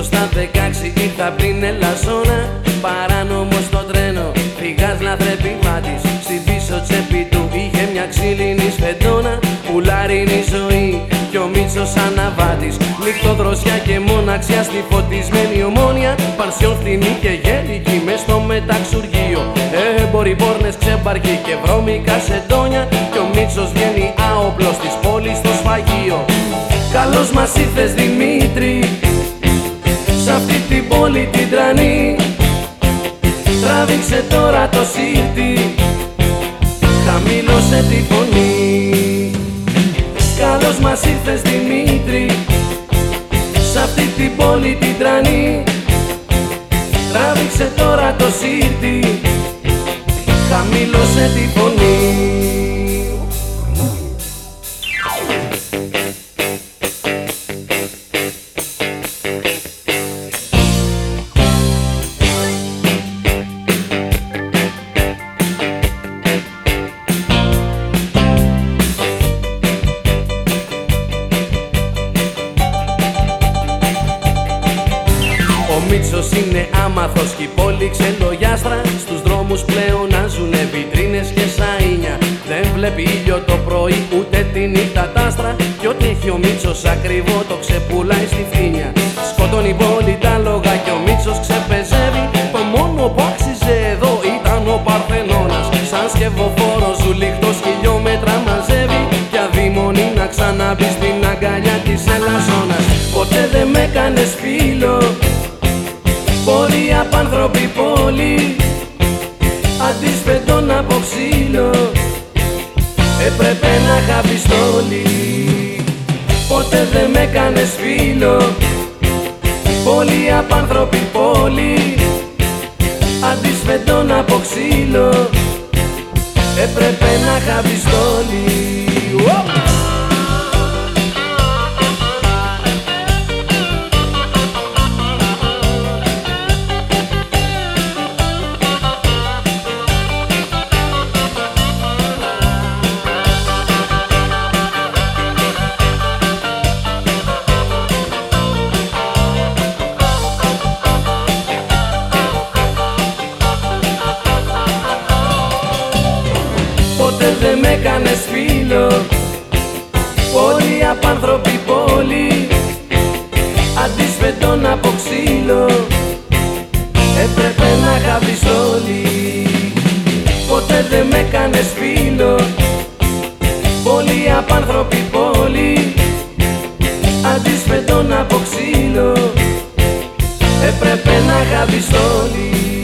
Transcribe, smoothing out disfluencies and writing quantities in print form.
Μίτσος στα 16 ήρθα πριν ελασσόνα. Παράνομος στο τρένο, φυγάς λαθρεπιβάτης. Στην πίσω τσέπη του είχε μια ξύλινη σφεντόνα. Πουλάρινη ζωή κι ο Μίτσος αναβάτης. Νυχτοδροσιά και μοναξιά στη φωτισμένη Ομόνια. Παρσιόν φθηνή και γέλικη μες στο μεταξουργείο. Έμποροι πόρνες, ξεμπαρκή και βρώμικα σεντόνια. Κι ο Μίτσος βγαίνει άοπλος της πόλης στο σφαγείο. Καλώς μας ήρθες Δημήτρη, σ' αυτή την πόλη την τρανή. Τράβηξε τώρα το σύρτη, χαμήλωσε τη φωνή. Καλώς μας ήρθες Δημήτρη, σ' αυτή την πόλη την τρανή. Τράβηξε τώρα το σύρτη, χαμήλωσε τη φωνή. Ο Μίτσος είναι άμαθος κι η πόλη ξελογιάστρα. Στους δρόμους πλεονάζουνε βιτρίνες και σαΐνια. Δεν βλέπει ήλιο το πρωί ούτε τη νύχτα τ' άστρα. Κι ό,τι έχει ο Μίτσος ακριβό το ξεπουλάει στη φθήνια. Σκοτώνει η πόλη τα λόγα κι ο Μίτσος ξεπεζεύει. Το μόνο που άξιζε εδώ ήταν ο Παρθενώνας. Σαν σκευοφόρος ζουλιχτός χιλιόμετρα μαζεύει. Κι αδειμονεί να ξαναμπεί στην αγκαλιά της Ελασσόνας. Ποτέ δεν με κάνες φίλο, πόλη απάνθρωπη πόλη, αντισφεντών από ξύλο, έπρεπε να είχα πιστόλι. Ποτέ δεν με κάνες φίλο, πόλη απάνθρωπη πόλη, αντισφεντών από ξύλο, έπρεπε να είχα πιστόλι. Ποτέ δεν με κάνες φίλο, πόλη απάνθρωπη πόλη, αντισφεντών από ξύλο, έπρεπε να είχα πιστόλι. Ποτέ δεν με κάνες φίλο, πόλη απάνθρωπη πόλη, αντισφεντών από ξύλο, έπρεπε να είχα πιστόλι.